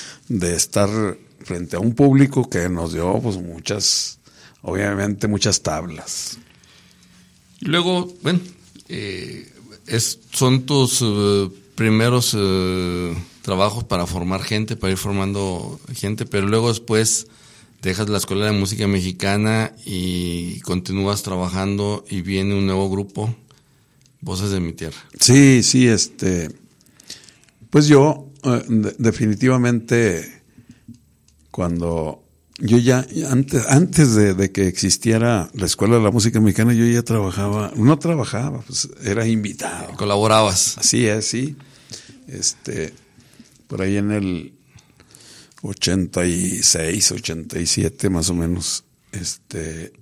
Speaker 5: de estar frente a un público que nos dio pues muchas, obviamente muchas tablas.
Speaker 4: Y luego, bueno, eh, es, son tus uh, primeros uh, trabajos para formar gente, para ir formando gente, pero luego después dejas la Escuela de Música Mexicana y continúas trabajando y viene un nuevo grupo, Voces de mi Tierra.
Speaker 5: Sí, sí, este, pues yo eh, de, definitivamente cuando yo ya, antes, antes de, de que existiera la Escuela de la Música Mexicana, yo ya trabajaba, no trabajaba, pues era invitado.
Speaker 4: Colaborabas.
Speaker 5: Así es, sí. Este, por ahí en el ochenta y seis, ochenta y siete más o menos, este,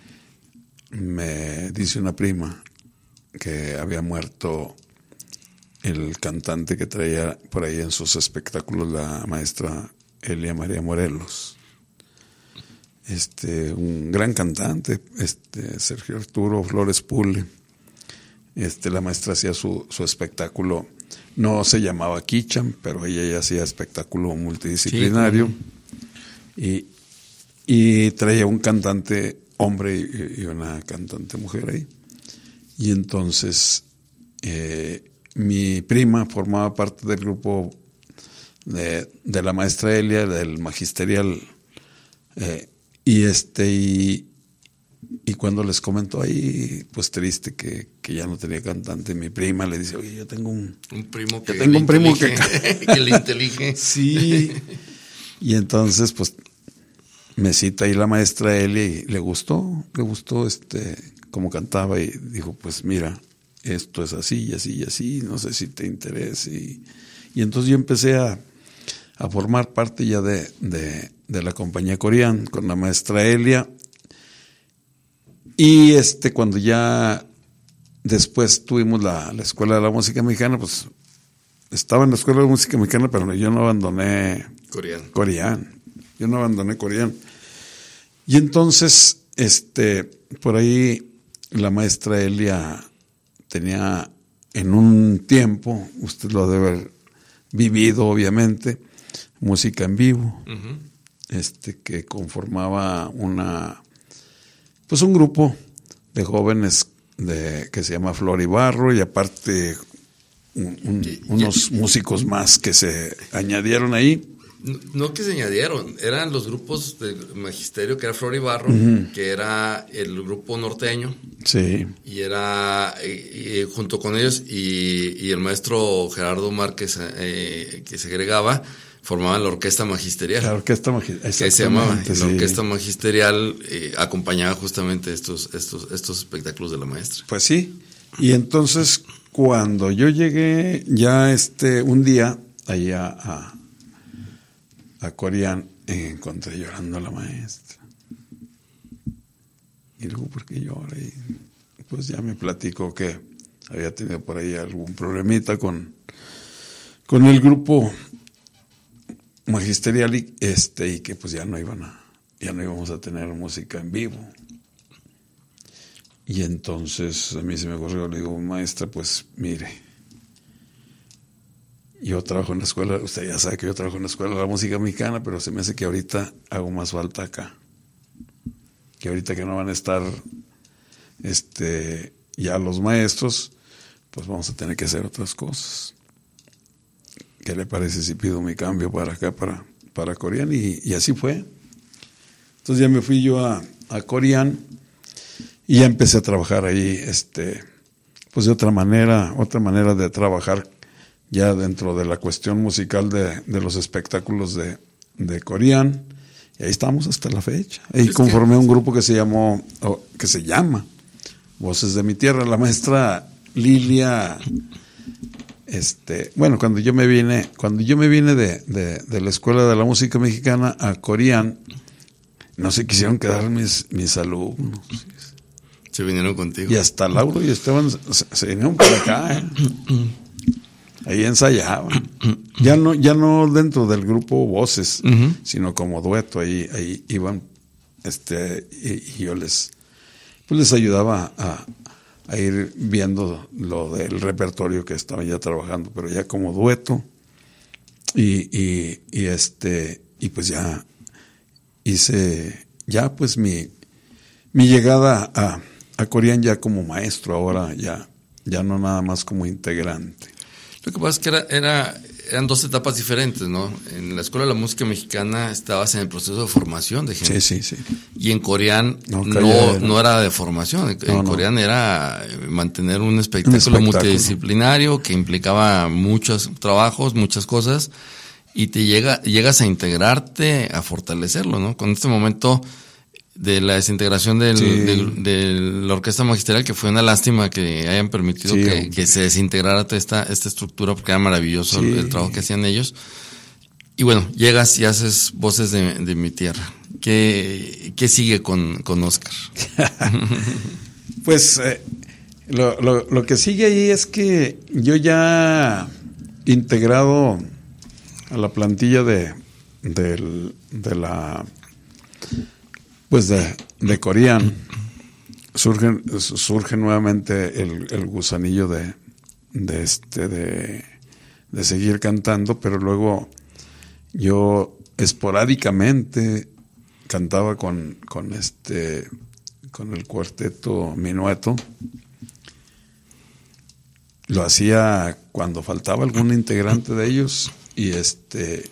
Speaker 5: me dice una prima que había muerto el cantante que traía por ahí en sus espectáculos la maestra Elia María Morelos. Este, un gran cantante, este, Sergio Arturo Flores Pule. Este, la maestra hacía su, su espectáculo. No se llamaba Kicham, pero ella ya hacía espectáculo multidisciplinario. Sí, y, y traía un cantante hombre y, y una cantante mujer ahí. Y entonces eh, mi prima formaba parte del grupo de, de la maestra Elia, del magisterial. Eh, y este y Y cuando les comentó ahí, pues triste que, que ya no tenía cantante, mi prima le dice, oye, yo tengo un,
Speaker 4: un primo que,
Speaker 5: tengo un primo que,
Speaker 4: que le intelige.
Speaker 5: Sí. Y entonces, pues, me cita ahí la maestra Elia y le gustó, le gustó este cómo cantaba y dijo, pues mira, esto es así y así y así, no sé si te interesa. Y, y entonces yo empecé a, a formar parte ya de, de, de la compañía Corián con la maestra Elia. Y este cuando ya después tuvimos la, la Escuela de la Música Mexicana, pues estaba en la Escuela de Música Mexicana, pero yo no abandoné
Speaker 4: Corián.
Speaker 5: Corián. Yo no abandoné Corián. Y entonces, este, por ahí la maestra Elia tenía en un tiempo, usted lo debe haber vivido obviamente, música en vivo, uh-huh. este que conformaba una pues un grupo de jóvenes de que se llama Flor y Barro, y aparte un, un, unos músicos más que se añadieron ahí.
Speaker 4: No, no que se añadieron, eran los grupos del magisterio, que era Flor y Barro,
Speaker 5: Uh-huh.
Speaker 4: que era el grupo norteño.
Speaker 5: Sí.
Speaker 4: Y era, y, y junto con ellos, y, y el maestro Gerardo Márquez, eh, que se agregaba, formaban la orquesta magisterial.
Speaker 5: La orquesta magisterial.
Speaker 4: Que se llamaba.
Speaker 5: Sí.
Speaker 4: La orquesta magisterial eh, acompañaba justamente estos, estos, estos espectáculos de la maestra.
Speaker 5: Pues sí. Y entonces, cuando yo llegué ya este un día allá a, a Corián, encontré llorando a la maestra. Y luego, ¿por qué llora? Y pues ya me platicó que había tenido por ahí algún problemita con, con el grupo magisterial y este y que pues ya no iban a ya no íbamos a tener música en vivo. Y entonces a mí se me ocurrió, le digo, maestra, pues mire, yo trabajo en la escuela, usted ya sabe que yo trabajo en la escuela de la música mexicana, pero se me hace que ahorita hago más falta acá, que ahorita que no van a estar este ya los maestros, pues vamos a tener que hacer otras cosas. ¿Qué le parece si pido mi cambio para acá, para, para Corián? Y, y así fue. Entonces ya me fui yo a, a Corián y ya empecé a trabajar ahí, este, pues de otra manera, otra manera de trabajar ya dentro de la cuestión musical de, de los espectáculos de, de Corián. Y ahí estamos hasta la fecha. Ahí conformé un grupo que se llamó, o que se llama Voces de mi Tierra. La maestra Lilia... Este, bueno, cuando yo me vine, cuando yo me vine de, de, de la Escuela de la Música Mexicana a Corián, no se quisieron quedar mis, mis alumnos.
Speaker 4: Se vinieron contigo.
Speaker 5: Y hasta Lauro y Esteban se, se vinieron para acá, ¿eh? Ahí ensayaban. Ya no, ya no dentro del grupo Voces, uh-huh. sino como dueto, ahí, ahí iban, este, y, y yo les, pues les ayudaba a a ir viendo lo del repertorio que estaba ya trabajando, pero ya como dueto, y, y, y este, y pues ya hice, ya pues mi, mi llegada a, a Corián ya como maestro, ahora ya, ya no nada más como integrante.
Speaker 4: Lo que pasa es que era, era, eran dos etapas diferentes, ¿no? En la Escuela de la Música Mexicana estabas en el proceso de formación de gente.
Speaker 5: Sí, sí, sí.
Speaker 4: Y en Coreán no, no, era. no era de formación. En, no, en Coreán no. era mantener un espectáculo, un espectáculo multidisciplinario que implicaba muchos trabajos, muchas cosas, y te llega, llegas a integrarte, a fortalecerlo, ¿no? Con este momento de la desintegración del, sí. del, de la orquesta magisterial, que fue una lástima que hayan permitido sí, que, que se desintegrara toda esta, esta estructura, porque era maravilloso sí. el, el trabajo que hacían ellos. Y bueno, llegas y haces Voces de, de mi Tierra. ¿Qué, qué sigue con, con Oscar?
Speaker 5: Pues eh, lo, lo, lo que sigue ahí es que yo ya integrado a la plantilla de, de, de la... Pues de, de Corián surge, surge nuevamente el, el gusanillo de, de este de, de seguir cantando, pero luego yo esporádicamente cantaba con, con este con el cuarteto Minueto. Lo hacía cuando faltaba algún integrante de ellos, y este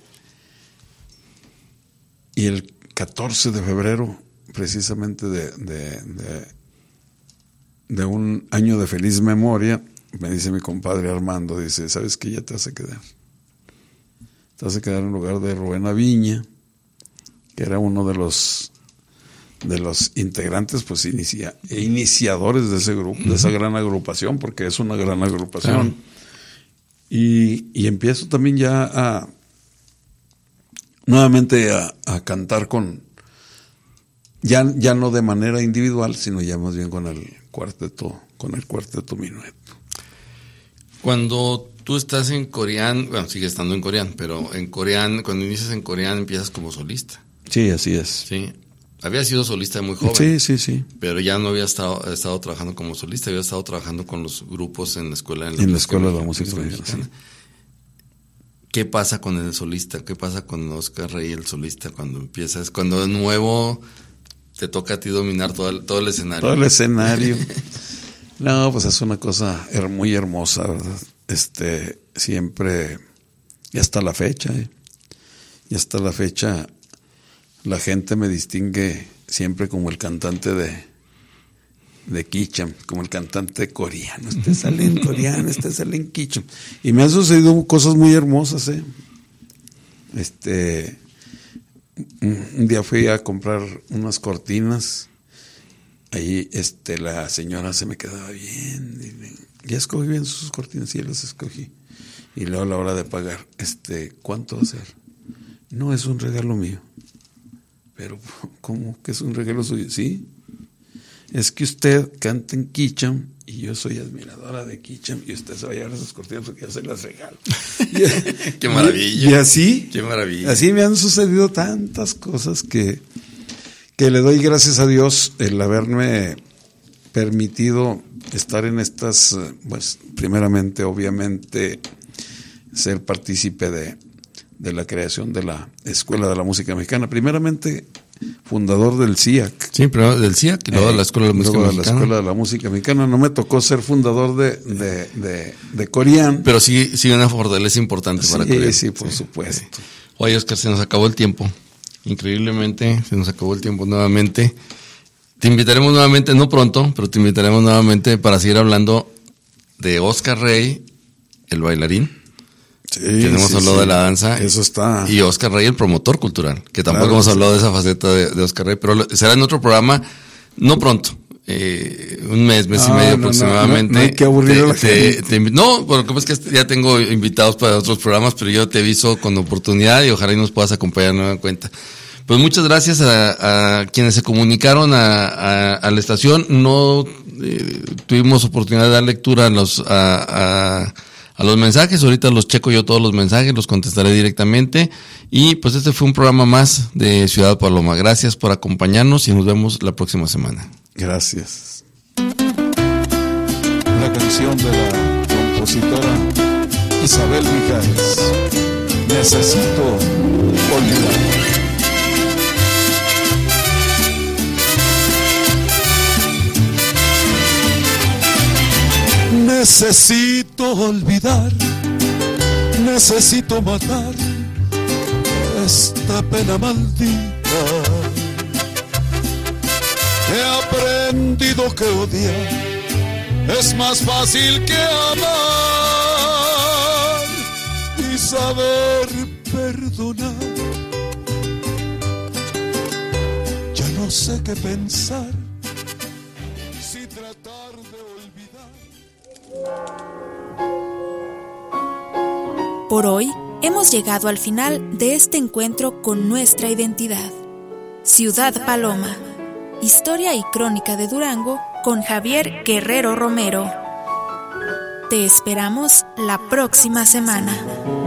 Speaker 5: y el catorce de febrero, precisamente de, de, de, de un año de feliz memoria, me dice mi compadre Armando, dice, ¿sabes qué? Ya te vas a quedar. Te vas a quedar en lugar de Rubén Aviña, que era uno de los de los integrantes, pues inicia, iniciadores de ese grupo, de esa gran agrupación, porque es una gran agrupación. Claro. Y, y empiezo también ya a nuevamente a, a cantar con ya, ya no de manera individual, sino ya más bien con el cuarteto, con el cuarteto Minueto.
Speaker 4: Cuando tú estás en Corián, bueno, sigues estando en Corián, pero en Corián, cuando inicias en Corián empiezas como solista.
Speaker 5: Sí, así es.
Speaker 4: Sí. Había sido solista muy joven.
Speaker 5: Sí, sí, sí.
Speaker 4: Pero ya no había estado, estado trabajando como solista, había estado trabajando con los grupos en la escuela. En la,
Speaker 5: en la escuela de la música mexicana.
Speaker 4: ¿Qué pasa con el solista? ¿Qué pasa con Oscar Rey, el solista, cuando empiezas, cuando de nuevo te toca a ti dominar todo el, todo el escenario?
Speaker 5: Todo el escenario. No, pues es una cosa her- muy hermosa, ¿verdad? Este, siempre, y hasta la fecha, ¿eh? Y hasta la fecha, la gente me distingue siempre como el cantante de, de Kicham, como el cantante coreano. Este sale en coreano, este sale en Kicham. Y me han sucedido cosas muy hermosas, ¿eh? Este, un día fui a comprar unas cortinas. Ahí este, la señora se me quedaba bien. Y ya escogí bien sus cortinas y ya las escogí. Y luego a la hora de pagar, este, ¿cuánto va a ser? No, es un regalo mío. Pero, ¿cómo que es un regalo suyo? Sí. Es que usted canta en Kicham y yo soy admiradora de Kicham y usted se va a llevar esas cortinas porque yo se las regalo. Y,
Speaker 4: ¡qué maravilla!
Speaker 5: Y, y así,
Speaker 4: ¡qué maravilla!
Speaker 5: Así me han sucedido tantas cosas que, que le doy gracias a Dios el haberme permitido estar en estas, pues, primeramente, obviamente, ser partícipe de, de la creación de la Escuela de la Música Mexicana. Primeramente, fundador del C I A C.
Speaker 4: Sí, primero del C I A C y luego de la Escuela de la Música
Speaker 5: luego de
Speaker 4: Mexicana.
Speaker 5: la Escuela de la Música Mexicana. No me tocó ser fundador de, de, de, de Coreán.
Speaker 4: Pero sí, sí una fortaleza importante
Speaker 5: sí,
Speaker 4: para Coreán.
Speaker 5: Sí, por sí, supuesto.
Speaker 4: Sí. Oye, Oscar, se nos acabó el tiempo. Increíblemente, se nos acabó el tiempo nuevamente. Te invitaremos nuevamente, no pronto, pero te invitaremos nuevamente para seguir hablando de Oscar Rey, el bailarín.
Speaker 5: Sí,
Speaker 4: que hemos
Speaker 5: sí,
Speaker 4: hablado
Speaker 5: sí.
Speaker 4: de la danza.
Speaker 5: Eso está.
Speaker 4: Y Oscar Rey, el promotor cultural, que tampoco
Speaker 5: Claro,
Speaker 4: hemos
Speaker 5: sí.
Speaker 4: hablado de esa faceta de, de Oscar Rey, pero será en otro programa, no pronto. Eh, un mes, mes
Speaker 5: No,
Speaker 4: y medio
Speaker 5: no, no,
Speaker 4: aproximadamente.
Speaker 5: no, no hay que aburrir a la
Speaker 4: te,
Speaker 5: gente.
Speaker 4: te, no, porque es que ya tengo invitados para otros programas, pero yo te aviso con oportunidad y ojalá y nos puedas acompañar de nueva cuenta. Pues muchas gracias a, a quienes se comunicaron a, a, a la estación. No eh, tuvimos oportunidad de dar lectura a los a, a, a los mensajes. Ahorita los checo yo todos los mensajes, los contestaré directamente. Y pues este fue un programa más de Ciudad Paloma. Gracias por acompañarnos y nos vemos la próxima semana.
Speaker 5: Gracias.
Speaker 7: La canción de la compositora Isabel Mijares. Necesito olvidar. Necesito olvidar, necesito matar esta pena maldita. He aprendido que odiar es más fácil que amar y saber perdonar. Ya no sé qué pensar, si tratar de olvidar.
Speaker 3: Por hoy hemos llegado al final de este encuentro con nuestra identidad. Ciudad Paloma, historia y crónica de Durango con Javier Guerrero Romero. Te esperamos la próxima semana.